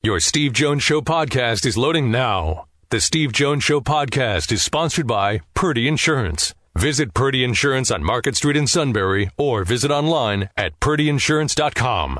Your Steve Jones Show podcast is loading now. The Steve Jones Show podcast is sponsored by Purdy Insurance. Visit Purdy Insurance on Market Street in Sunbury or visit online at purdyinsurance.com.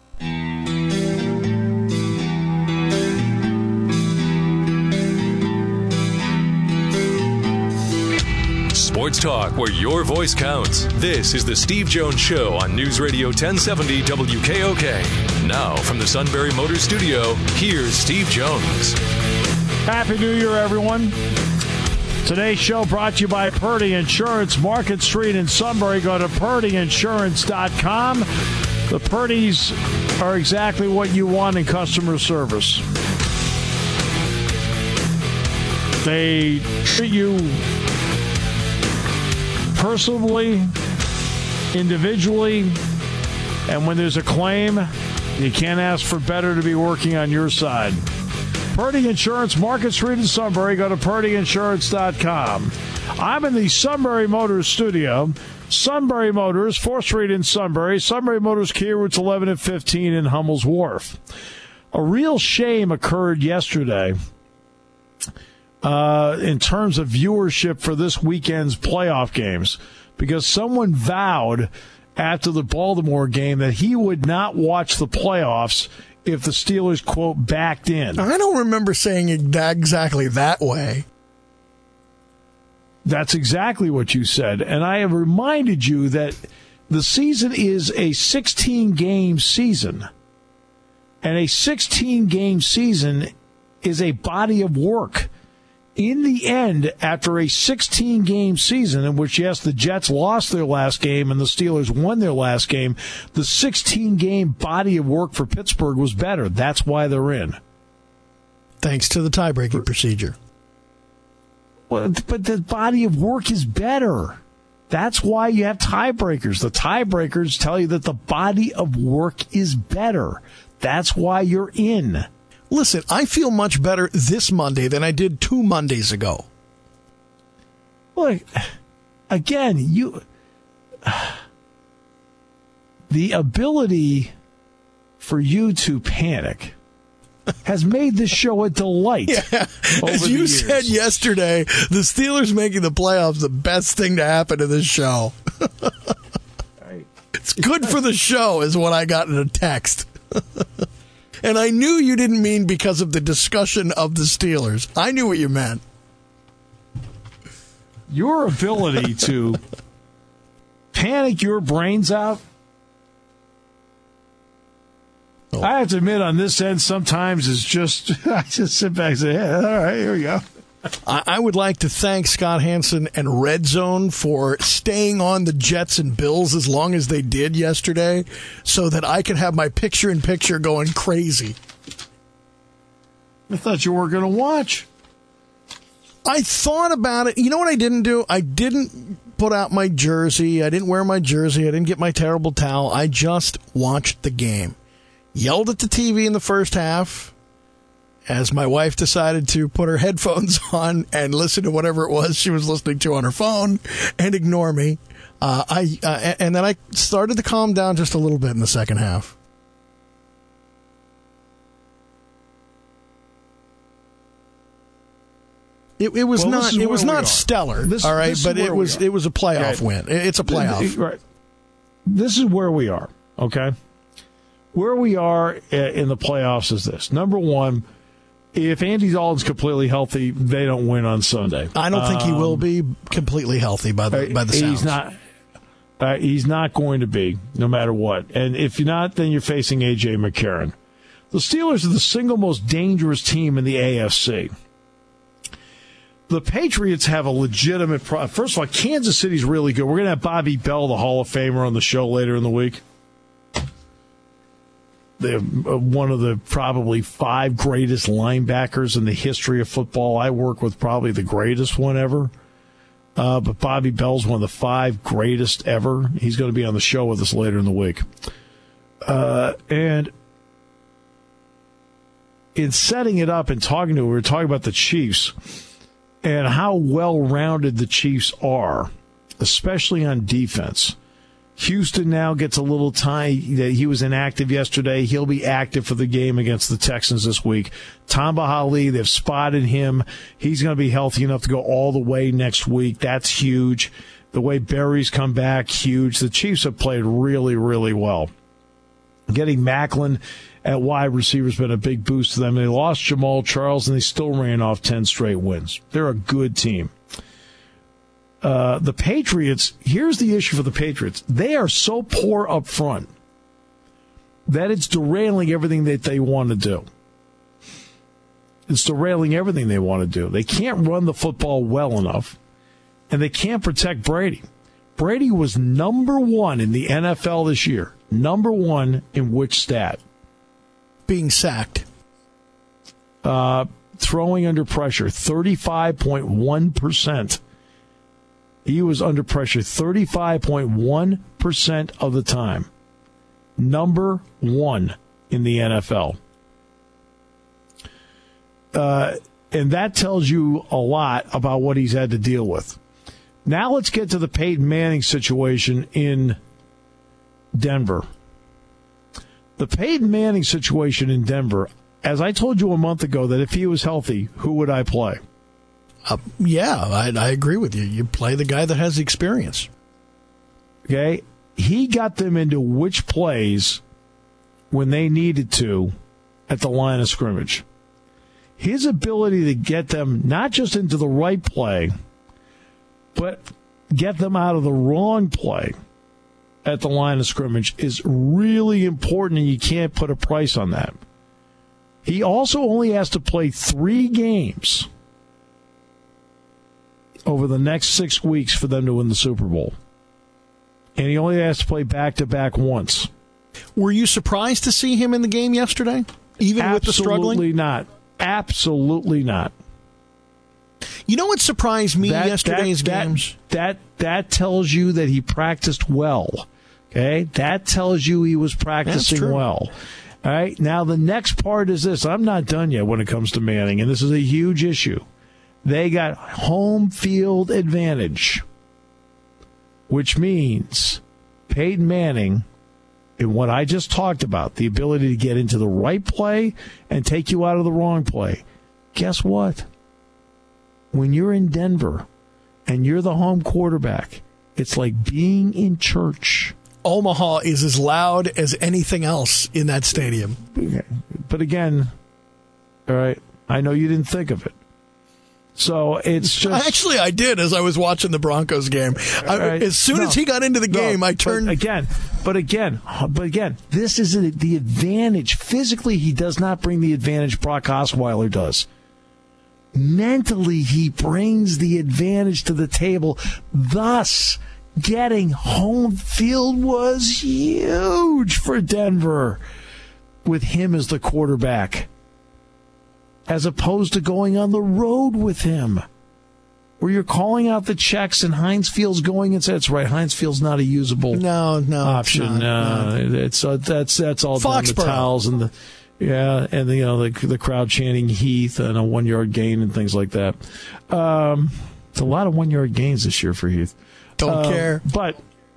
Sports talk where your voice counts. This is the Steve Jones Show on News Radio 1070 WKOK. Now from the Sunbury Motor Studio, here's Steve Jones. Happy New Year, everyone. Today's show brought to you by Purdy Insurance, Market Street in Sunbury. Go to purdyinsurance.com. The Purdys are exactly what you want in customer service. They treat you personally, individually, and when there's a claim, you can't ask for better to be working on your side. Purdy Insurance, Market Street in Sunbury. Go to purdyinsurance.com. I'm in the Sunbury Motors studio. Sunbury Motors, 4th Street in Sunbury. Sunbury Motors, Kia routes 11 and 15 in Hummel's Wharf. A real shame occurred yesterday in terms of viewership for this weekend's playoff games, because someone vowed after the Baltimore game that he would not watch the playoffs if the Steelers, quote, backed in. I don't remember saying it exactly that way. That's exactly what you said. And I have reminded you that the season is a 16-game season. And a 16-game season is a body of work. In the end, after a 16-game season in which, yes, the Jets lost their last game and the Steelers won their last game, the 16-game body of work for Pittsburgh was better. That's why they're in. Thanks to the tie-breaking procedure. Well, but the body of work is better. That's why you have tiebreakers. The tiebreakers tell you that the body of work is better. That's why you're in. Listen, I feel much better this Monday than I did 2 Mondays ago. Look, again, the ability for you to panic has made this show a delight. Yeah. As you said yesterday, the Steelers making the playoffs the best thing to happen to this show. It's good for the show is what I got in a text. And I knew you didn't mean because of the discussion of the Steelers. I knew what you meant. Your ability to panic your brains out. Oh. I have to admit, on this end, sometimes it's just, I just sit back and say, yeah, all right, here we go. I would like to thank Scott Hansen and Red Zone for staying on the Jets and Bills as long as they did yesterday so that I could have my picture-in-picture going crazy. I thought you weren't going to watch. I thought about it. You know what I didn't do? I didn't put out my jersey. I didn't wear my jersey. I didn't get my terrible towel. I just watched the game. Yelled at the TV in the first half as my wife decided to put her headphones on and listen to whatever it was she was listening to on her phone and ignore me. And then I started to calm down just a little bit in the second half. It was not stellar, all right, but it was a playoff win. It's a playoff. Right. This is where we are, okay? Where we are in the playoffs is this. Number one, if Andy Dalton's completely healthy, they don't win on Sunday. I don't think he will be completely healthy by the sounds. He's not going to be, no matter what. And if you're not, then you're facing A.J. McCarron. The Steelers are the single most dangerous team in the AFC. The Patriots have a legitimate problem. First of all, Kansas City's really good. We're going to have Bobby Bell, the Hall of Famer, on the show later in the week. They're one of the probably 5 greatest linebackers in the history of football. I work with probably the greatest one ever. But Bobby Bell's one of the 5 greatest ever. He's going to be on the show with us later in the week. And in setting it up and talking to him, we were talking about the Chiefs and how well-rounded the Chiefs are, especially on defense. Houston now gets a little time that he was inactive yesterday. He'll be active for the game against the Texans this week. Tamba Hali, they've spotted him. He's going to be healthy enough to go all the way next week. That's huge. The way Berry's come back, huge. The Chiefs have played really, really well. Getting Macklin at wide receiver has been a big boost to them. They lost Jamal Charles, and they still ran off 10 straight wins. They're a good team. The Patriots, here's the issue for the Patriots. They are so poor up front that it's derailing everything that they want to do. It's derailing everything they want to do. They can't run the football well enough, and they can't protect Brady. Brady was number 1 in the NFL this year. Number 1 in which stat? Being sacked. Throwing under pressure, 35.1%. He was under pressure 35.1% of the time. Number 1 in the NFL. And that tells you a lot about what he's had to deal with. Now let's get to the Peyton Manning situation in Denver. The Peyton Manning situation in Denver, as I told you a month ago, that if he was healthy, who would I play? I agree with you. You play the guy that has the experience. Okay? He got them into which plays when they needed to at the line of scrimmage. His ability to get them not just into the right play, but get them out of the wrong play at the line of scrimmage is really important, and you can't put a price on that. He also only has to play 3 games over the next 6 weeks for them to win the Super Bowl. And he only has to play back-to-back once. Were you surprised to see him in the game yesterday? Even with the struggling? Absolutely not. Absolutely not. You know what surprised me yesterday's games? That tells you that he practiced well. Okay? That tells you he was practicing well. All right? Now, the next part is this. I'm not done yet when it comes to Manning, and this is a huge issue. They got home field advantage, which means Peyton Manning, in what I just talked about, the ability to get into the right play and take you out of the wrong play. Guess what? When you're in Denver and you're the home quarterback, it's like being in church. Omaha is as loud as anything else in that stadium. But again, all right, I know you didn't think of it. So it's just... Actually, I did as I was watching the Broncos game. As soon as he got into the game, I turned... But again, this is the advantage. Physically, he does not bring the advantage Brock Osweiler does. Mentally, he brings the advantage to the table. Thus, getting home field was huge for Denver with him as the quarterback, as opposed to going on the road with him, where you're calling out the checks and Heinz Field's going and says, that's right, Heinz Field's not a usable option. That's all done. The towels and the crowd chanting Heath and a 1-yard gain and things like that. It's a lot of 1-yard gains this year for Heath. Don't care. But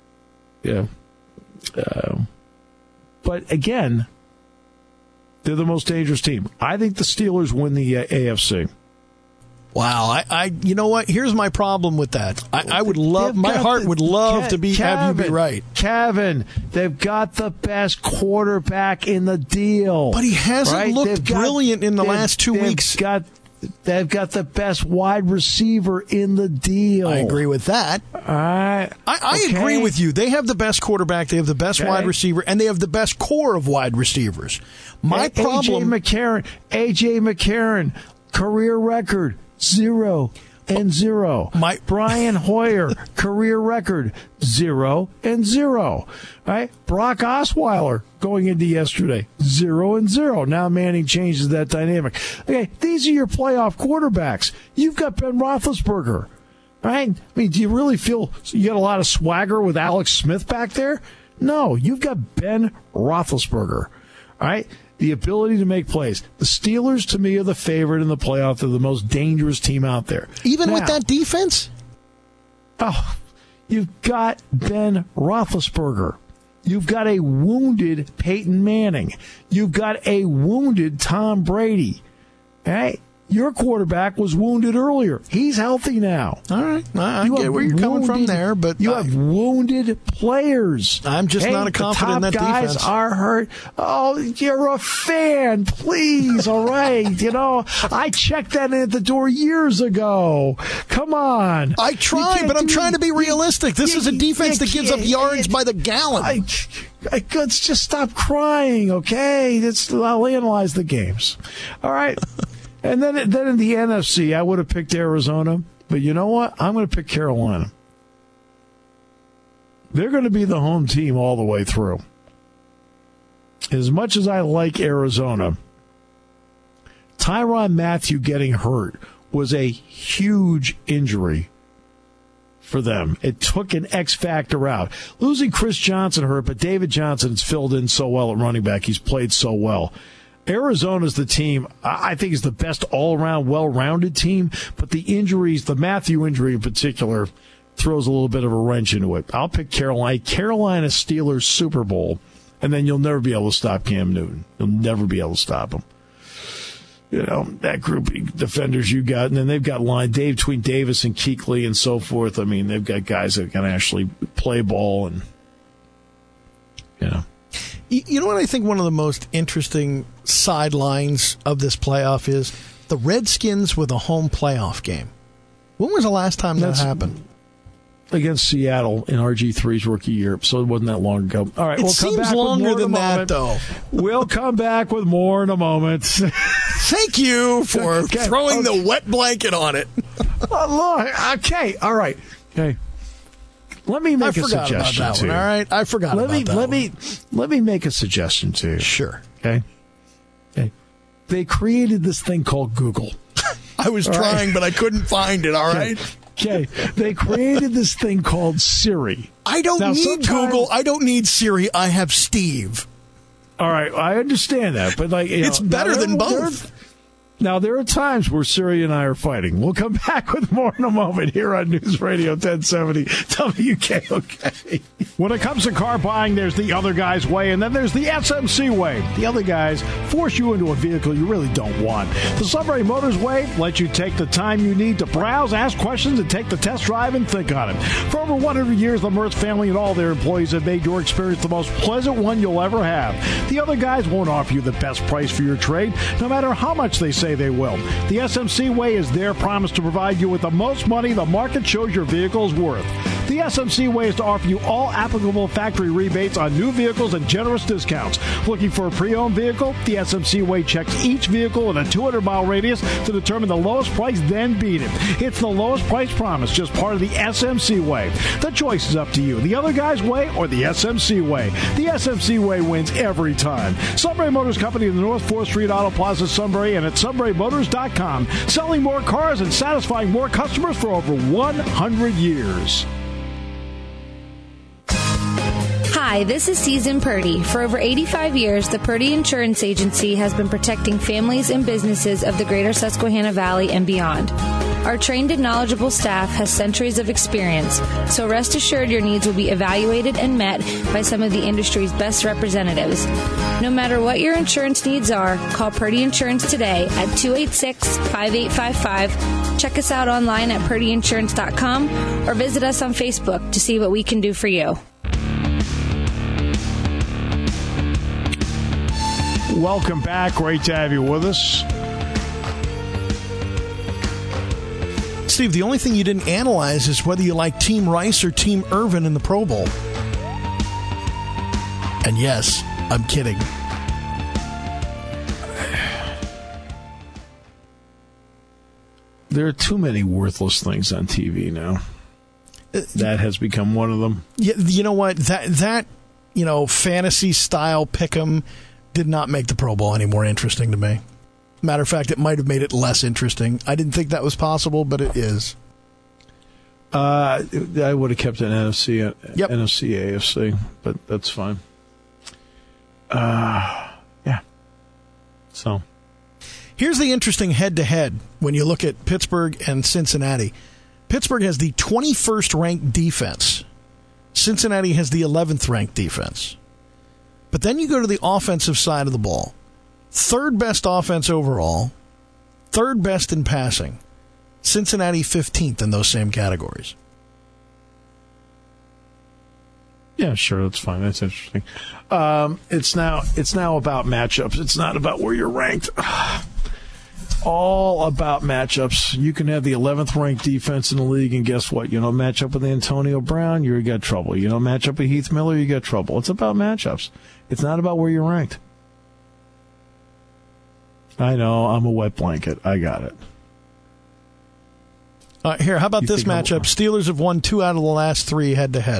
again, they're the most dangerous team. I think the Steelers win the AFC. Wow, you know what? Here's my problem with that. I would love, my heart would love to have you be right. Kevin, they've got the best quarterback in the deal. But he hasn't looked brilliant in the last 2 weeks. They've got the best wide receiver in the deal. I agree with that. All right. I agree with you. They have the best quarterback, they have the best wide receiver, and they have the best core of wide receivers. My problem... AJ McCarron, career record, 0-0. Brian Hoyer, career record, 0-0. Right? Brock Osweiler going into yesterday, 0-0. Now Manning changes that dynamic. Okay, these are your playoff quarterbacks. You've got Ben Roethlisberger. Right? I mean, do you really feel you got a lot of swagger with Alex Smith back there? No, you've got Ben Roethlisberger. All right? The ability to make plays. The Steelers, to me, are the favorite in the playoff. They're the most dangerous team out there. Even with that defense? Oh, You've got Ben Roethlisberger. You've got a wounded Peyton Manning. You've got a wounded Tom Brady. Hey, your quarterback was wounded earlier. He's healthy now. All right. I get where you're coming from there, but you have wounded players. I'm just not confident in that defense. The top guys are hurt. Oh, you're a fan. Please, all right. I checked that in at the door years ago. Come on. I try, but I'm trying to be realistic. This is a defense that gives up yards by the gallon. Let's just stop crying, okay? I'll analyze the games. All right. And then in the NFC, I would have picked Arizona. But you know what? I'm going to pick Carolina. They're going to be the home team all the way through. As much as I like Arizona, Tyrann Mathieu getting hurt was a huge injury for them. It took an X factor out. Losing Chris Johnson hurt, but David Johnson's filled in so well at running back. He's played so well. Arizona's the team I think is the best all-around, well-rounded team, but the injuries, the Matthew injury in particular, throws a little bit of a wrench into it. I'll pick Carolina Steelers Super Bowl, and then you'll never be able to stop Cam Newton. You'll never be able to stop him. That group of defenders you got, and then they've got between Davis and Kuechly and so forth. I mean, they've got guys that can actually play ball and, You know what I think one of the most interesting sidelines of this playoff is? The Redskins with a home playoff game. When was the last time that happened? Against Seattle in RG3's rookie year, so it wasn't that long ago. All right, we'll come back longer than that, though. We'll come back with more in a moment. Thank you for throwing the wet blanket on it. Okay, all right. Okay. Let me make a suggestion to you. All right, I forgot about that. Let me make a suggestion to you. Sure. Okay. They created this thing called Google. I was trying, but I couldn't find it. All right. Okay. They created this thing called Siri. I don't need Google. I don't need Siri. I have Steve. All right, I understand that, but it's better than both. Now, there are times where Siri and I are fighting. We'll come back with more in a moment here on News Radio 1070 WKOK. When it comes to car buying, there's the other guy's way, and then there's the SMC way. The other guys force you into a vehicle you really don't want. The Sunbury Motors way lets you take the time you need to browse, ask questions, and take the test drive and think on it. For over 100 years, the Mertz family and all their employees have made your experience the most pleasant one you'll ever have. The other guys won't offer you the best price for your trade, no matter how much they say they will. The SMC way is their promise to provide you with the most money the market shows your vehicle is worth. The SMC way is to offer you all applicable factory rebates on new vehicles and generous discounts. Looking for a pre-owned vehicle? The SMC way checks each vehicle in a 200-mile radius to determine the lowest price, then beat it. It's the lowest price promise, just part of the SMC way. The choice is up to you. The other guy's way or the SMC way. The SMC way wins every time. Sunbury Motors Company in the North 4th Street Auto Plaza, Sunbury, and at SunburyMotors.com. Selling more cars and satisfying more customers for over 100 years. Hi, this is Susan Purdy. For over 85 years, the Purdy Insurance Agency has been protecting families and businesses of the greater Susquehanna Valley and beyond. Our trained and knowledgeable staff has centuries of experience, so rest assured your needs will be evaluated and met by some of the industry's best representatives. No matter what your insurance needs are, call Purdy Insurance today at 286-5855. Check us out online at purdyinsurance.com or visit us on Facebook to see what we can do for you. Welcome back. Great to have you with us. Steve, the only thing you didn't analyze is whether you like Team Rice or Team Irvin in the Pro Bowl. And yes, I'm kidding. There are too many worthless things on TV now. That has become one of them. You know what? That fantasy style pick'em did not make the Pro Bowl any more interesting to me. Matter of fact, it might have made it less interesting. I didn't think that was possible, but it is. I would have kept an NFC, AFC, but that's fine. Yeah. So. Here's the interesting head-to-head when you look at Pittsburgh and Cincinnati. Pittsburgh has the 21st ranked defense. Cincinnati has the 11th ranked defense. But then you go to the offensive side of the ball. Third best offense overall. Third best in passing. Cincinnati 15th in those same categories. Yeah, sure, that's fine. That's interesting. It's now about matchups. It's not about where you're ranked. It's all about matchups. You can have the 11th ranked defense in the league, and guess what? You know, match up with Antonio Brown, you got trouble. You know, match up with Heath Miller, you got trouble. It's about matchups. It's not about where you're ranked. I know, I'm a wet blanket. I got it. Here, how about this matchup? Steelers have won 2 out of the last 3 head-to-head.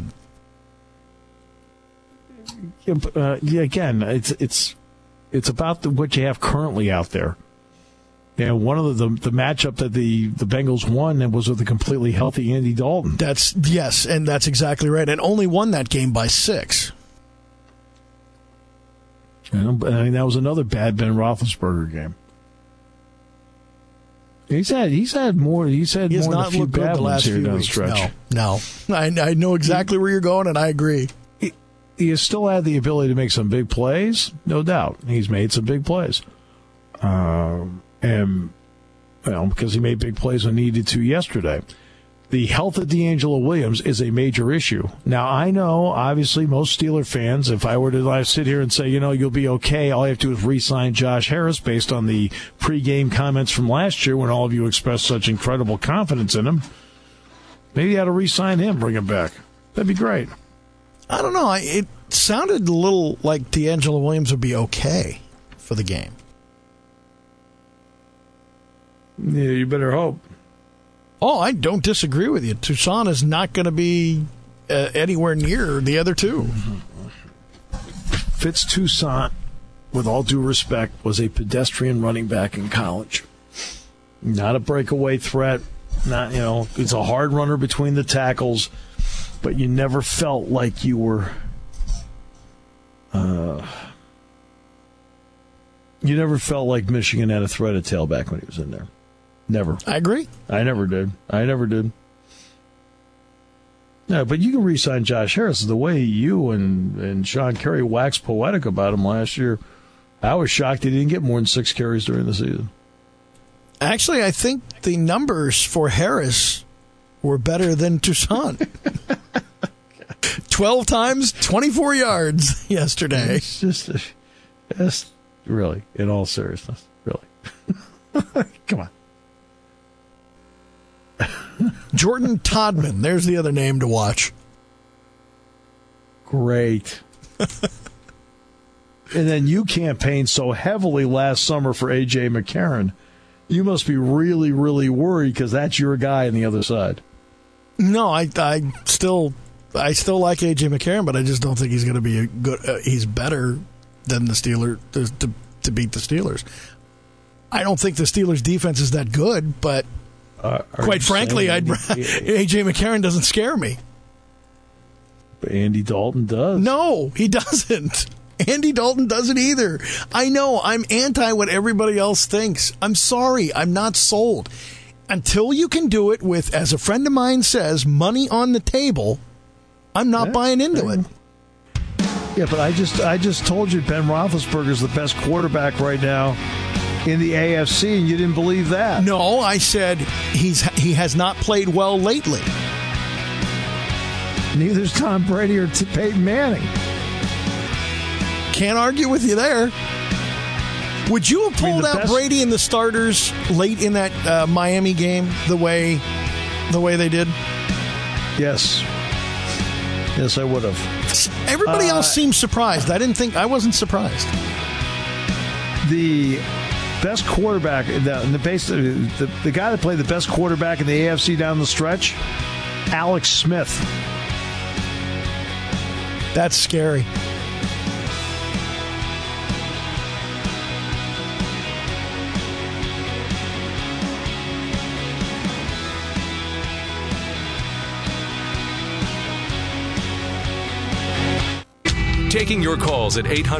Again, it's about what you have currently out there. Yeah, one of the matchup that the Bengals won was with a completely healthy Andy Dalton. Yes, and that's exactly right. And only won that game by 6. I mean, that was another bad Ben Roethlisberger game. He's had more. He has not looked good the last few weeks. Stretch. No. I know exactly where you're going, and I agree. He has still had the ability to make some big plays, no doubt. He's made some big plays, and because he made big plays when needed to yesterday. The health of D'Angelo Williams is a major issue. Now, I know, obviously, most Steeler fans, if I were to sit here and say, you'll be okay, all you have to do is re-sign Josh Harris based on the pregame comments from last year when all of you expressed such incredible confidence in him. Maybe you ought to re-sign him, bring him back. That'd be great. I don't know. It sounded a little like D'Angelo Williams would be okay for the game. Yeah, you better hope. Oh, I don't disagree with you. Toussaint is not going to be anywhere near the other two. Fitz Toussaint, with all due respect, was a pedestrian running back in college. Not a breakaway threat. Not, it's a hard runner between the tackles, but you never felt like you were. You never felt like Michigan had a threat at tailback when he was in there. Never. I agree. I never did. No, but you can re-sign Josh Harris. The way you and Sean Carey waxed poetic about him last year, I was shocked he didn't get more than 6 carries during the season. Actually, I think the numbers for Harris were better than Toussaint. 12 times, 24 yards yesterday. It's just really, in all seriousness, really. Come on. Jordan Todman, there's the other name to watch. Great. And then you campaigned so heavily last summer for A.J. McCarron. You must be really, really worried because that's your guy on the other side. No, I still like A.J. McCarron, but I just don't think he's going to be a good. He's better than the Steelers to beat the Steelers. I don't think the Steelers' defense is that good, but quite frankly, A.J. McCarron doesn't scare me. But Andy Dalton does. No, he doesn't. Andy Dalton doesn't either. I know, I'm anti what everybody else thinks. I'm sorry, I'm not sold. Until you can do it with, as a friend of mine says, money on the table, I'm not buying into it. Yeah, but I just told you Ben Roethlisberger is the best quarterback right now in the AFC, and you didn't believe that. No, I said he has not played well lately. Neither's Tom Brady or Peyton Manning. Can't argue with you there. Would you have pulled out Brady and the starters late in that Miami game the way they did? Yes. Yes, I would have. Everybody else seems surprised. I wasn't surprised. The best quarterback, the guy that played the best quarterback in the AFC down the stretch, Alex Smith. That's scary. taking your calls at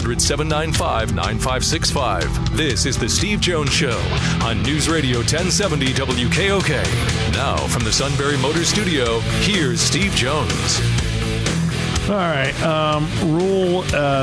800-795-9565. This is The Steve Jones Show on News Radio 1070 WKOK. Now, from the Sunbury Motors Studio, here's Steve Jones. All right. Rule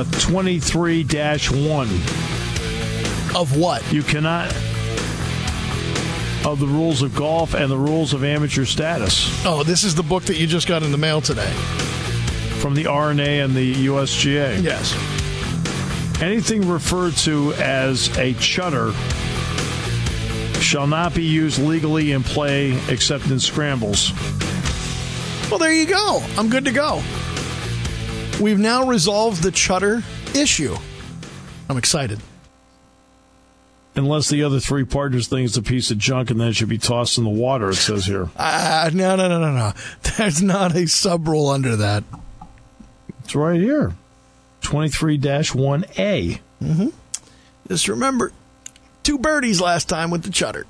23-1. Of what? You cannot... Of the rules of golf and the rules of amateur status. Oh, this is the book that you just got in the mail today. From the R&A and the USGA. Yes. Anything referred to as a chutter shall not be used legally in play except in scrambles. Well, there you go. I'm good to go. We've now resolved the chutter issue. I'm excited. Unless the other three partners think it's a piece of junk and then it should be tossed in the water, it says here. No. There's not a sub-rule under that. It's right here. 23-1A. Mm-hmm. Just remember, 2 birdies last time with the chutter.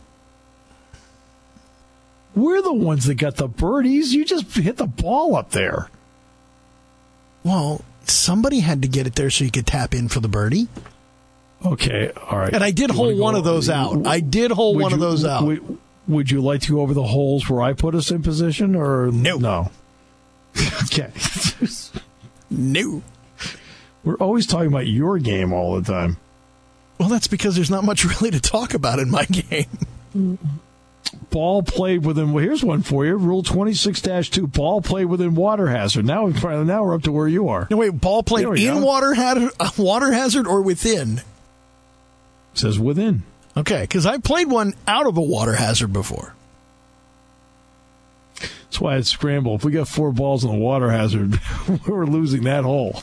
We're the ones that got the birdies. You just hit the ball up there. Well, somebody had to get it there so you could tap in for the birdie. Okay, all right. And I did hole one of those out. Would you like to go over the holes where I put us in position, or no? Okay. No. We're always talking about your game all the time. Well, that's because there's not much really to talk about in my game. Ball played within. Well, here's one for you. Rule 26-2. Ball played within water hazard. Now we're up to where you are. No, wait. Ball played in water hazard or within? It says within. Okay, because I played one out of a water hazard before. That's why it's scramble. If we got 4 balls in the water hazard, we're losing that hole.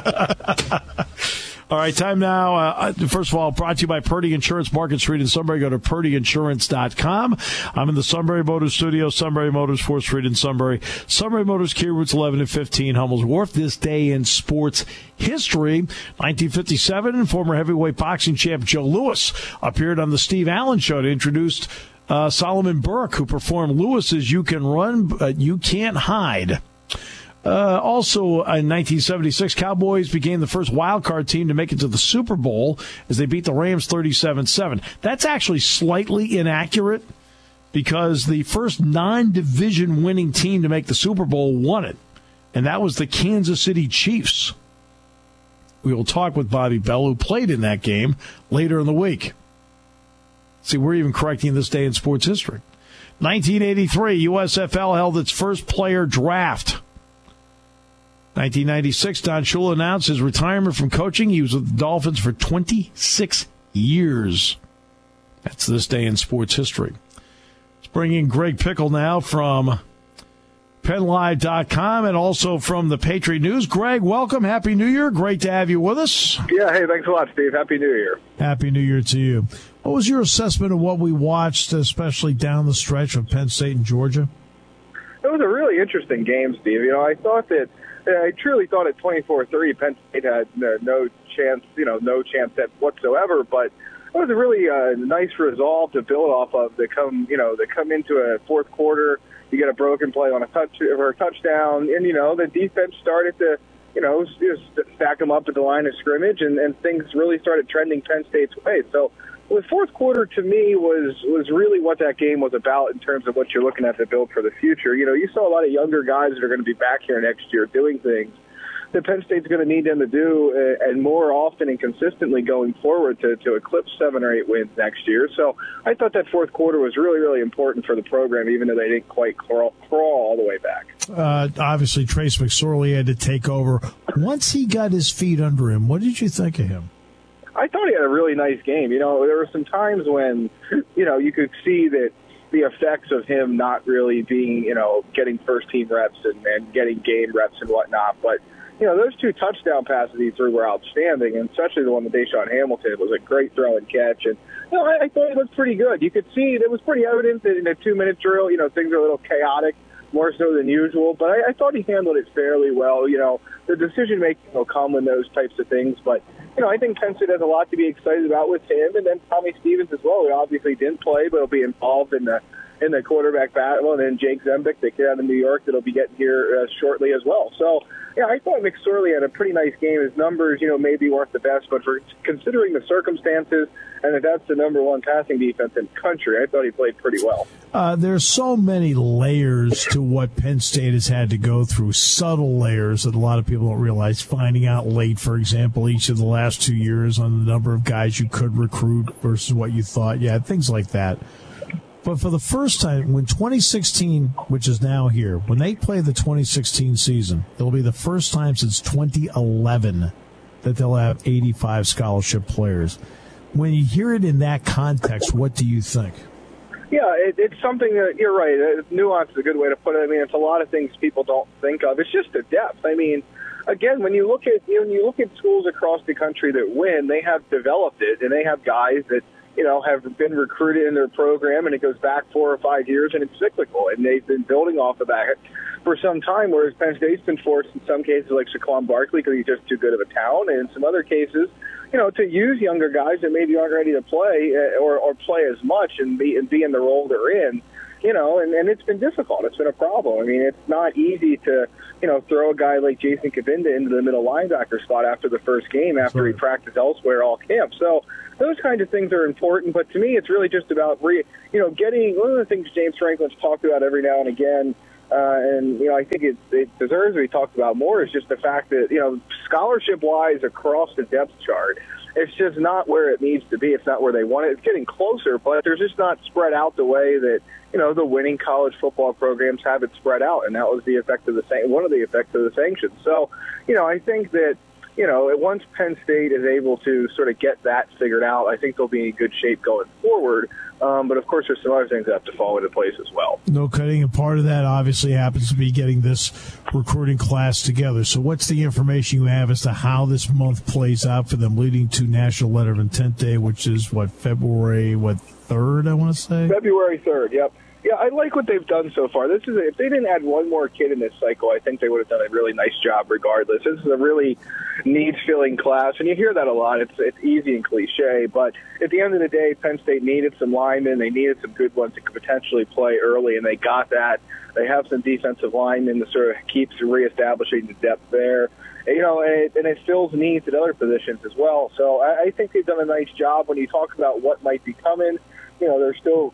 All right, time now. First of all, brought to you by Purdy Insurance, Market Street in Sunbury. Go to purdyinsurance.com. I'm in the Sunbury Motors studio, Sunbury Motors, 4th Street in Sunbury. Sunbury Motors, Key Routes 11 and 15, Hummel's Wharf. This day in sports history, 1957, former heavyweight boxing champ Joe Louis appeared on the Steve Allen Show to introduce Solomon Burke, who performed Lewis's You Can Run, But You Can't Hide. Also, in 1976, Cowboys became the first wild card team to make it to the Super Bowl as they beat the Rams 37-7. That's actually slightly inaccurate because the first non-division winning team to make the Super Bowl won it, and that was the Kansas City Chiefs. We will talk with Bobby Bell, who played in that game, later in the week. See, we're even correcting this day in sports history. 1983, USFL held its first player draft. 1996, Don Shula announced his retirement from coaching. He was with the Dolphins for 26 years. That's this day in sports history. Let's bring in Greg Pickle now from PennLive.com and also from the Patriot News. Greg, welcome. Happy New Year. Great to have you with us. Yeah, hey, thanks a lot, Steve. Happy New Year. Happy New Year to you. What was your assessment of what we watched, especially down the stretch of Penn State and Georgia? It was a really interesting game, Steve. I truly thought at 24-3 Penn State had no chance whatsoever, but it was a really nice resolve to build off of. They come into a fourth quarter, you get a broken play on a touchdown, and the defense started to stack them up at the line of scrimmage, and things really started trending Penn State's way. So the fourth quarter, to me, was really what that game was about in terms of what you're looking at to build for the future. You saw a lot of younger guys that are going to be back here next year doing things that Penn State's going to need them to do, and more often and consistently going forward to eclipse 7 or 8 wins next year. So I thought that fourth quarter was really, really important for the program, even though they didn't quite crawl all the way back. Obviously, Trace McSorley had to take over. Once he got his feet under him, what did you think of him? I thought he had a really nice game. There were some times when, you could see that the effects of him not really being, getting first-team reps and getting game reps and whatnot. But, those 2 touchdown passes he threw were outstanding, and especially the one with Deshaun Hamilton was a great throw and catch. And, I thought it looked pretty good. You could see it was pretty evident that in a 2-minute drill, things are a little chaotic, more so than usual. But I thought he handled it fairly well. The decision-making will come in those types of things, but I think Penn State has a lot to be excited about with him, and then Tommy Stevens as well, who obviously didn't play, but will be involved in the in the quarterback battle, and then Jake Zembic, the kid out of New York, that'll be getting here shortly as well. So, yeah, I thought McSorley had a pretty nice game. His numbers, maybe weren't the best, but for considering the circumstances and that that's the number one passing defense in the country, I thought he played pretty well. There's so many layers to what Penn State has had to go through, subtle layers that a lot of people don't realize. Finding out late, for example, each of the last 2 years on the number of guys you could recruit versus what you thought. Yeah, things like that. But for the first time, when 2016, which is now here, when they play the 2016 season, it'll be the first time since 2011 that they'll have 85 scholarship players. When you hear it in that context, what do you think? Yeah, it's something that, you're right, nuance is a good way to put it. I mean, it's a lot of things people don't think of. It's just the depth. I mean, again, when you look at schools across the country that win, they have developed it, and they have guys that, have been recruited in their program, and it goes back 4 or 5 years, and it's cyclical, and they've been building off of that for some time, whereas Penn State's been forced in some cases, like Saquon Barkley, because he's just too good of a talent, and in some other cases, to use younger guys that maybe aren't ready to play or play as much and be in the role they're in, and it's been difficult. It's been a problem. I mean, it's not easy to, throw a guy like Jason Kabinda into the middle linebacker spot after the first game after he practiced elsewhere all camp. So those kinds of things are important, but to me, it's really just about, getting one of the things James Franklin's talked about every now and again, and, I think it deserves to be talked about more, is just the fact that, scholarship-wise across the depth chart, it's just not where it needs to be. It's not where they want it. It's getting closer, but they're just not spread out the way that, the winning college football programs have it spread out, and that was the effect of one of the effects of the sanctions. So, I think that, once Penn State is able to sort of get that figured out, I think they'll be in good shape going forward. But, of course, there's some other things that have to fall into place as well. No cutting, and part of that obviously happens to be getting this recruiting class together. So what's the information you have as to how this month plays out for them leading to National Letter of Intent Day, which is, February 3rd, I want to say? February 3rd, yep. Yeah, I like what they've done so far. If they didn't add one more kid in this cycle, I think they would have done a really nice job regardless. This is a really needs-filling class, and you hear that a lot. It's easy and cliche, but at the end of the day, Penn State needed some linemen. They needed some good ones that could potentially play early, and they got that. They have some defensive linemen that sort of keeps reestablishing the depth there. And it fills needs at other positions as well. So I think they've done a nice job. When you talk about what might be coming, they're still,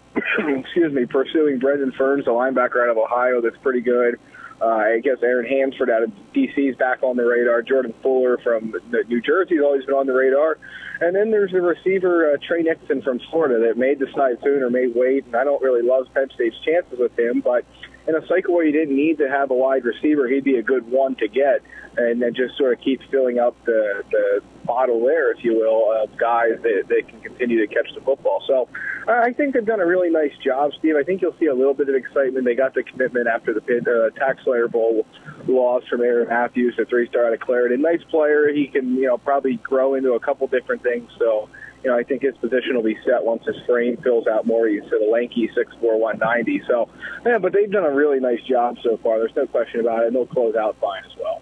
pursuing Brendan Ferns, a linebacker out of Ohio that's pretty good. I guess Aaron Hansford out of D.C. is back on the radar. Jordan Fuller from New Jersey has always been on the radar. And then there's the receiver, Trey Nixon from Florida, that made the slide sooner, may wait, and I don't really love Penn State's chances with him, but in a cycle where you didn't need to have a wide receiver, he'd be a good one to get, and then just sort of keep filling up the bottle there, if you will, of guys that can continue to catch the football. So I think they've done a really nice job, Steve. I think you'll see a little bit of excitement. They got the commitment after the Tax Slayer Bowl loss from Aaron Matthews, a 3-star out of Clarendon. Nice player. He can, probably grow into a couple different things. So, I think his position will be set once his frame fills out more. He's sort of lanky, 6'4", 190. So, yeah, but they've done a really nice job so far. There's no question about it, and they'll close out fine as well.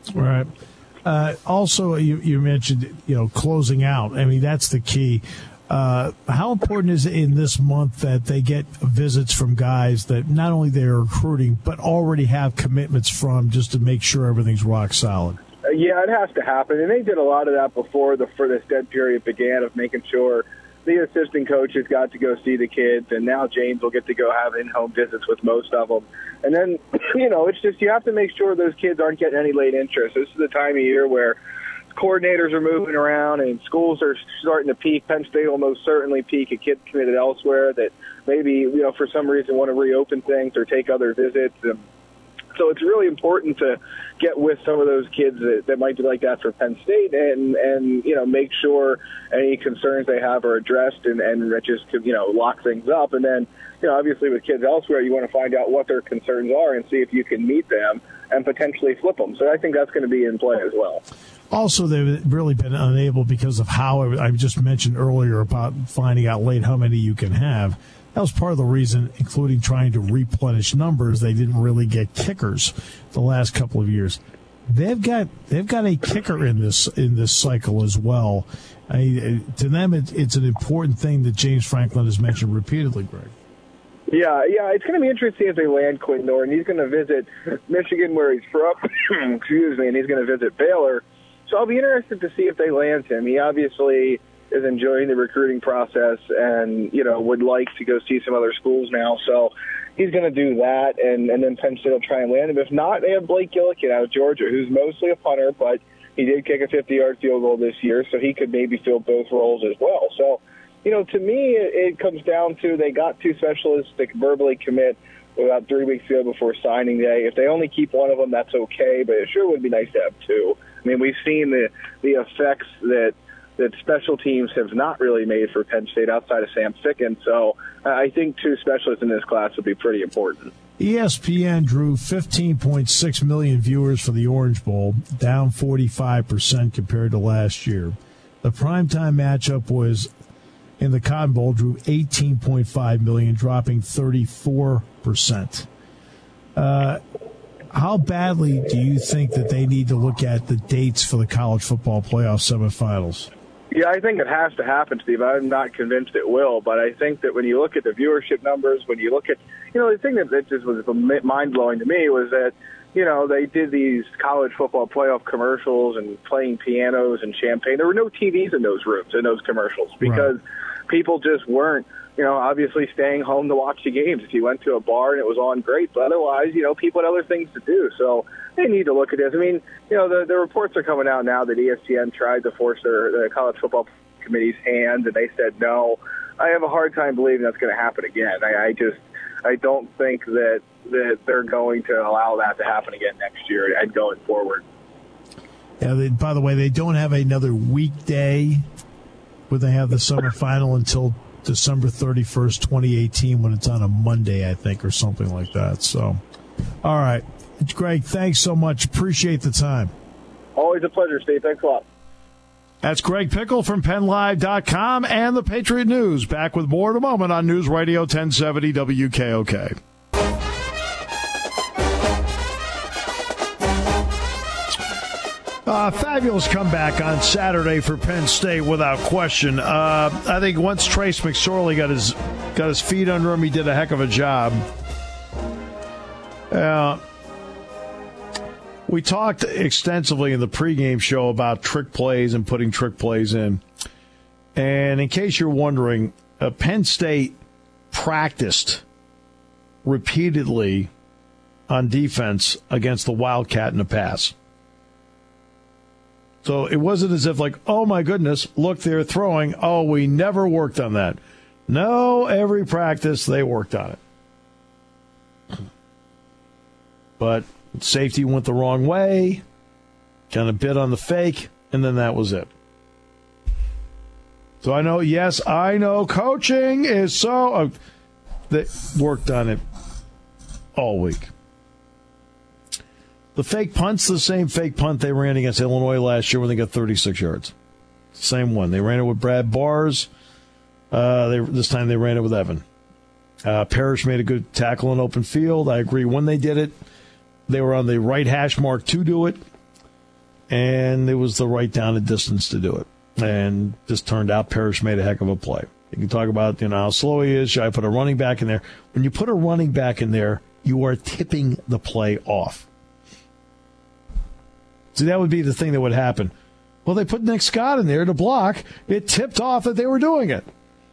Right. Also, you mentioned, closing out. I mean, that's the key. How important is it in this month that they get visits from guys that not only they're recruiting, but already have commitments from, just to make sure everything's rock solid? Yeah, it has to happen, and they did a lot of that before this dead period began, of making sure the assistant coaches got to go see the kids, and now James will get to go have in-home visits with most of them. And then, it's just you have to make sure those kids aren't getting any late interest. This is the time of year where coordinators are moving around and schools are starting to peak. Penn State will most certainly peak at kids committed elsewhere that maybe, for some reason want to reopen things or take other visits. So it's really important to get with some of those kids that might be like that for Penn State and make sure any concerns they have are addressed and just lock things up. And then, obviously with kids elsewhere, you want to find out what their concerns are and see if you can meet them and potentially flip them. So I think that's going to be in play as well. Also, they've really been unable because of how I just mentioned earlier about finding out late how many you can have. That was part of the reason, including trying to replenish numbers. They didn't really get kickers the last couple of years. They've got a kicker in this cycle as well. To them, it's an important thing that James Franklin has mentioned repeatedly, Greg. Yeah, it's going to be interesting if they land Quinn Norton. He's going to visit Michigan, where he's from, excuse me, and he's going to visit Baylor. So I'll be interested to see if they land him. He obviously is enjoying the recruiting process and, would like to go see some other schools now. So he's going to do that, and then Penn State will try and land him. If not, they have Blake Gillikin out of Georgia, who's mostly a punter, but he did kick a 50-yard field goal this year, so he could maybe fill both roles as well. So, to me, it comes down to they got two specialists that can verbally commit about 3 weeks ago before signing day. If they only keep one of them, that's okay, but it sure would be nice to have two. I mean, we've seen the effects that special teams have not really made for Penn State outside of Sam Ficken, so I think two specialists in this class would be pretty important. ESPN drew 15.6 million viewers for the Orange Bowl, down 45% compared to last year. The primetime matchup was in the Cotton Bowl, drew 18.5 million, dropping 34%. How badly do you think that they need to look at the dates for the college football playoff semifinals? Yeah, I think it has to happen, Steve. I'm not convinced it will, but I think that when you look at the viewership numbers, when you look at, the thing that just was mind-blowing to me was that, they did these college football playoff commercials and playing pianos and champagne. There were no TVs in those rooms, in those commercials, because people just weren't, obviously staying home to watch the games. If you went to a bar and it was on, great, but otherwise, people had other things to do. So they need to look at this. I mean, the reports are coming out now that ESPN tried to force the college football committee's hand, and they said no. I have a hard time believing that's going to happen again. I don't think that they're going to allow that to happen again next year and going forward. Yeah. By the way, they don't have another weekday where they have the semifinal until December 31st, 2018, when it's on a Monday, I think, or something like that. So, all right. Greg, thanks so much. Appreciate the time. Always a pleasure, Steve. Thanks a lot. That's Greg Pickle from PennLive.com and the Patriot News. Back with more in a moment on News Radio 1070 WKOK. Fabulous comeback on Saturday for Penn State, without question. I think once Trace McSorley got his feet under him, he did a heck of a job. We talked extensively in the pregame show about trick plays and putting trick plays in. And in case you're wondering, Penn State practiced repeatedly on defense against the Wildcat in the pass. So it wasn't as if like, oh my goodness, look, they're throwing. Oh, we never worked on that. No, every practice they worked on it. But safety went the wrong way, kind of bit on the fake, and then that was it. So I know coaching is so... they worked on it all week. The fake punt's the same fake punt they ran against Illinois last year when they got 36 yards. Same one. They ran it with Brad Bars. This time they ran it with Evan. Parrish made a good tackle in open field. I agree. When they did it, they were on the right hash mark to do it, and it was the right down and distance to do it. And just turned out Parrish made a heck of a play. You can talk about how slow he is. Should I put a running back in there? When you put a running back in there, you are tipping the play off. So that would be the thing that would happen. Well, they put Nick Scott in there to block. It tipped off that they were doing it.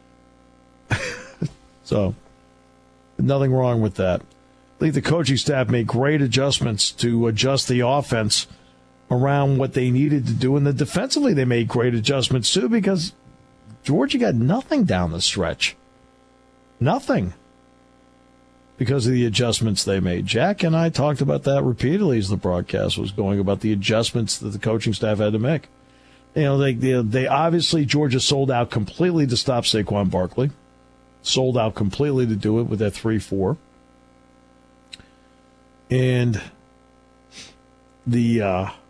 So, nothing wrong with that. I think the coaching staff made great adjustments to adjust the offense around what they needed to do. And then defensively, they made great adjustments, too, because Georgia got nothing down the stretch. Nothing. Because of the adjustments they made. Jack and I talked about that repeatedly as the broadcast was going, about the adjustments that the coaching staff had to make. They obviously, Georgia sold out completely to stop Saquon Barkley. Sold out completely to do it with that 3-4. And the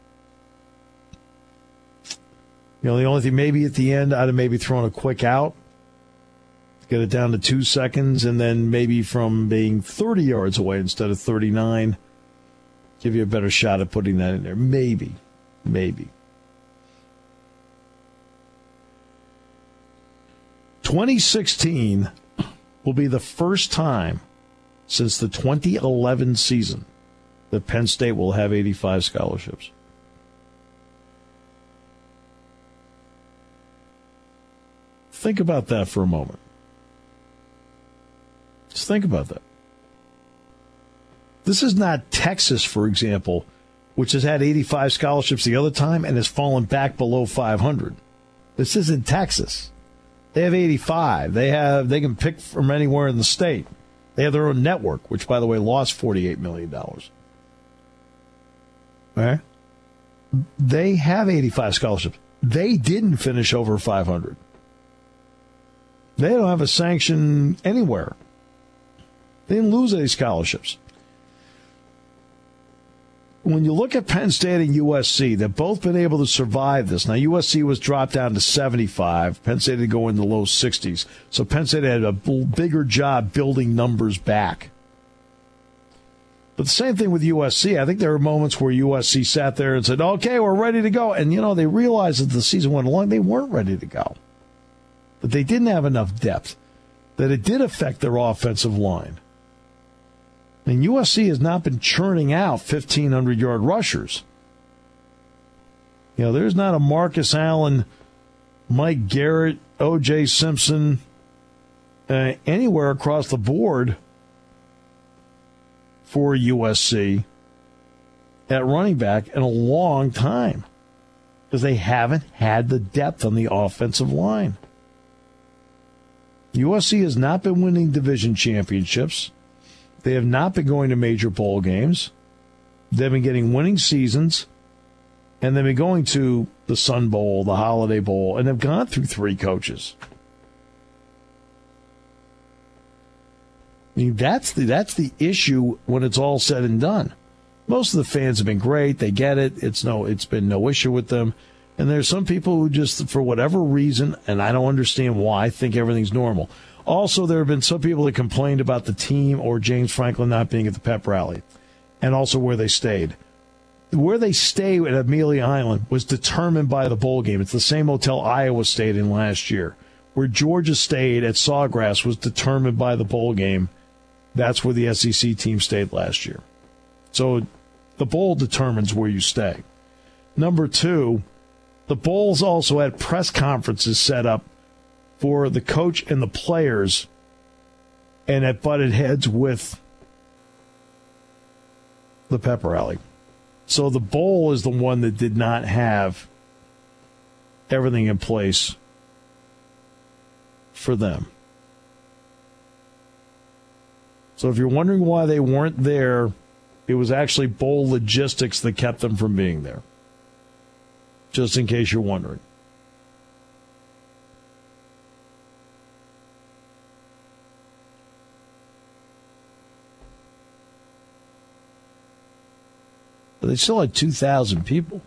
only thing maybe at the end, I'd have maybe thrown a quick out, get it down to 2 seconds, and then maybe from being 30 yards away instead of 39, give you a better shot at putting that in there. Maybe. 2016, will be the first time since the 2011 season that Penn State will have 85 scholarships. Think about that for a moment. Just think about that. This is not Texas, for example, which has had 85 scholarships the other time and has fallen back below 500. This isn't Texas. They have 85. They can pick from anywhere in the state. They have their own network, which, by the way, lost $48 million. Right? They have 85 scholarships. They didn't finish over 500. They don't have a sanction anywhere. They didn't lose any scholarships. When you look at Penn State and USC, they've both been able to survive this. Now, USC was dropped down to 75. Penn State had to go in the low 60s. So Penn State had a bigger job building numbers back. But the same thing with USC. I think there were moments where USC sat there and said, okay, we're ready to go. And, they realized as the season went along, they weren't ready to go. That they didn't have enough depth. That it did affect their offensive line. And USC has not been churning out 1,500-yard rushers. There's not a Marcus Allen, Mike Garrett, O.J. Simpson, anywhere across the board for USC at running back in a long time because they haven't had the depth on the offensive line. USC has not been winning division championships. They have not been going to major bowl games. They've been getting winning seasons, and they've been going to the Sun Bowl, the Holiday Bowl, and they've gone through 3 coaches. I mean, that's the issue when it's all said and done. Most of the fans have been great. They get it. It's been no issue with them. And there's some people who just, for whatever reason, and I don't understand why, think everything's normal. Also, there have been some people that complained about the team or James Franklin not being at the pep rally, and also where they stayed. Where they stayed at Amelia Island was determined by the bowl game. It's the same hotel Iowa stayed in last year. Where Georgia stayed at Sawgrass was determined by the bowl game. That's where the SEC team stayed last year. So the bowl determines where you stay. Number 2, the bowls also had press conferences set up for the coach and the players, and it butted heads with the pep rally. So the bowl is the one that did not have everything in place for them. So if you're wondering why they weren't there, it was actually bowl logistics that kept them from being there. Just in case you're wondering. But they still had 2,000 people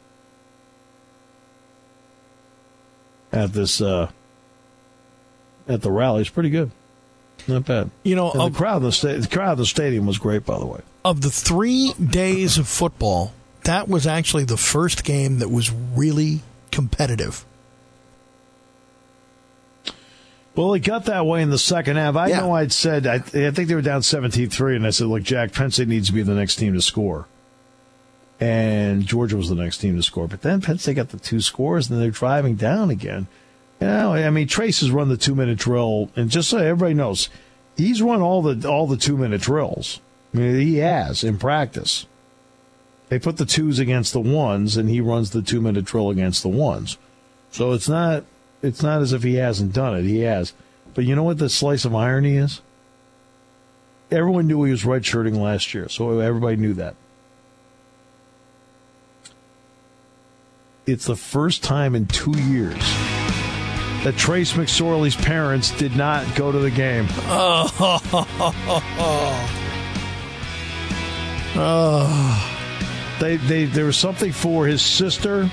at this at the rally. It's pretty good, not bad. The crowd in the stadium was great, by the way. Of the 3 days of football, that was actually the first game that was really competitive. Well, it got that way in the second half. I know I'd said, I think they were down 17-3, and I said, look, Jack, Penn State needs to be the next team to score. And Georgia was the next team to score. But then Penn State got the 2 scores, and they're driving down again. Trace has run the 2-minute drill, and just so everybody knows, he's run all the 2-minute drills. I mean, he has in practice. They put the 2s against the 1s, and he runs the 2-minute drill against the 1s. So it's not as if he hasn't done it. He has. But you know what the slice of irony is? Everyone knew he was redshirting last year, so everybody knew that. It's the first time in 2 years that Trace McSorley's parents did not go to the game. There was something for his sister.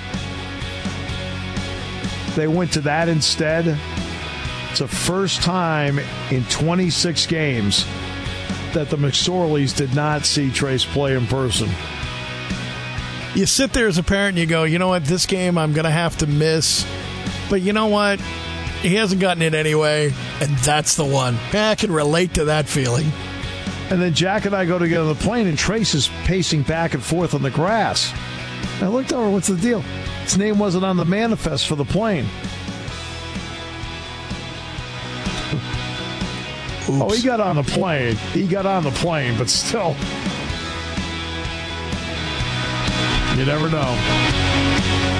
They went to that instead. It's the first time in 26 games that the McSorleys did not see Trace play in person. You sit there as a parent and you go, you know what, this game I'm going to have to miss. But you know what? He hasn't gotten it anyway, and that's the one. I can relate to that feeling. And then Jack and I go to get on the plane, and Trace is pacing back and forth on the grass. I looked over, what's the deal? His name wasn't on the manifest for the plane. Oops. Oh, he got on the plane. He got on the plane, but still. You never know.